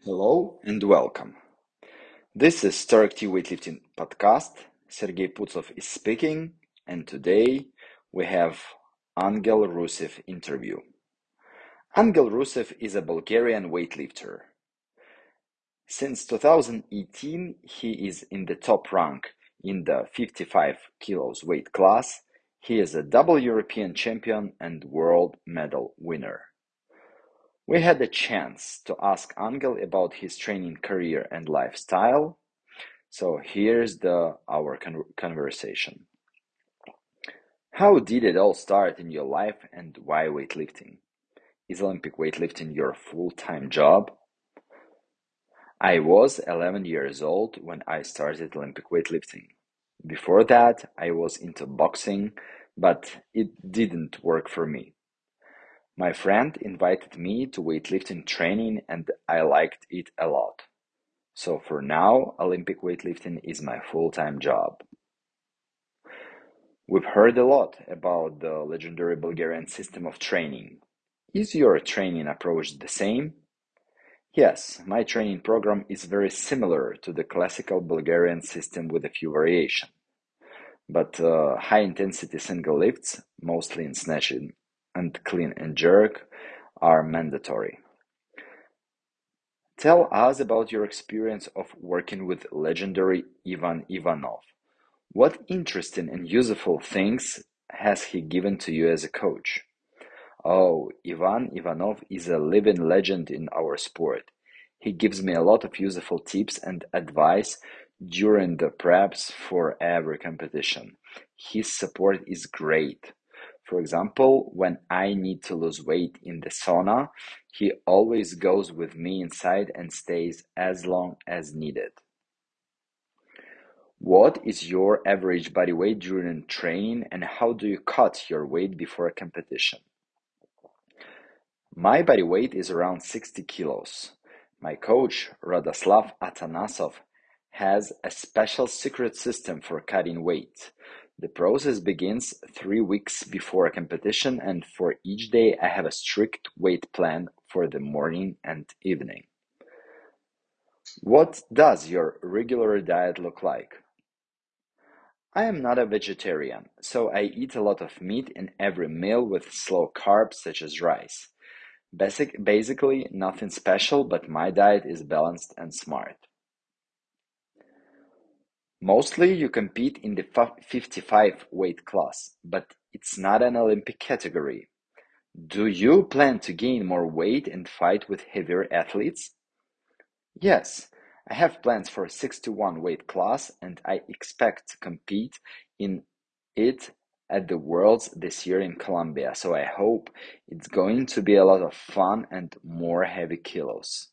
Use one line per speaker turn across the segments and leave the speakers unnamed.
Hello and welcome. This is Stark T Weightlifting Podcast. Sergey Putsov is speaking, and today we have Angel Rusev interview. Angel Rusev is a Bulgarian weightlifter. Since 2018, he is in the top rank in the 55 kilos weight class. He is a double European champion and world medal winner. We had a chance to ask Angel about his training career and lifestyle. So here's our conversation. How did it all start in your life and why weightlifting? Is Olympic weightlifting your full-time job? I was 11 years old when I started Olympic weightlifting. Before that, I was into boxing, but it didn't work for me. My friend invited me to weightlifting training and I liked it a lot. So for now, Olympic weightlifting is my full-time job. We've heard a lot about the legendary Bulgarian system of training. Is your training approach the same? Yes, my training program is very similar to the classical Bulgarian system with a few variations. But high-intensity single lifts, mostly in snatching and clean and jerk, are mandatory. Tell us about your experience of working with legendary Ivan Ivanov. What interesting and useful things has he given to you as a coach? Oh, Ivan Ivanov is a living legend in our sport. He gives me a lot of useful tips and advice during the preps for every competition. His support is great. For example, when I need to lose weight in the sauna, he always goes with me inside and stays as long as needed. What is your average body weight during training and how do you cut your weight before a competition? My body weight is around 60 kilos. My coach, Radoslav Atanasov, has a special secret system for cutting weight. The process begins 3 weeks before a competition, and for each day, I have a strict weight plan for the morning and evening. What does your regular diet look like? I am not a vegetarian, so I eat a lot of meat in every meal with slow carbs such as rice. Basically, nothing special, but my diet is balanced and smart. Mostly you compete in the 55 weight class, but it's not an Olympic category. Do you plan to gain more weight and fight with heavier athletes? Yes, I have plans for 61 weight class and I expect to compete in it at the Worlds this year in Colombia, so I hope it's going to be a lot of fun and more heavy kilos.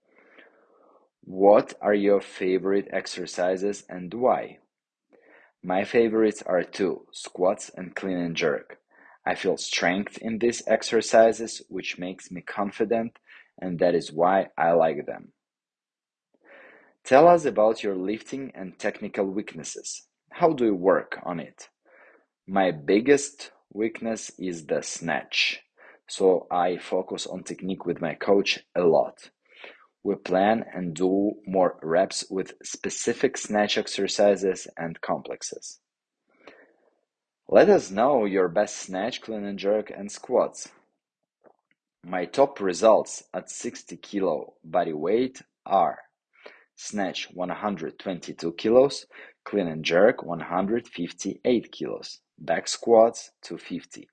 What are your favorite exercises and why? My favorites are two, squats and clean and jerk. I feel strength in these exercises, which makes me confident, and that is why I like them. Tell us about your lifting and technical weaknesses. How do you work on it? My biggest weakness is the snatch, so I focus on technique with my coach a lot. We plan and do more reps with specific snatch exercises and complexes. Let us know your best snatch, clean and jerk, and squats. My top results at 60 kilo body weight are snatch 122 kilos, clean and jerk 158 kilos, back squats 250.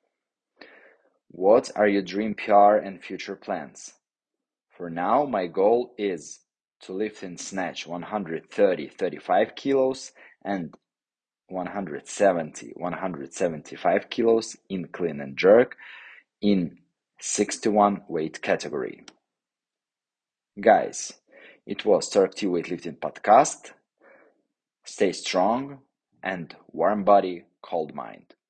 What are your dream PR and future plans? For now, my goal is to lift and snatch 135 kilos and 175 kilos in clean and jerk in 61 weight category. Guys, it was Turk T Weightlifting Podcast. Stay strong and warm body, cold mind.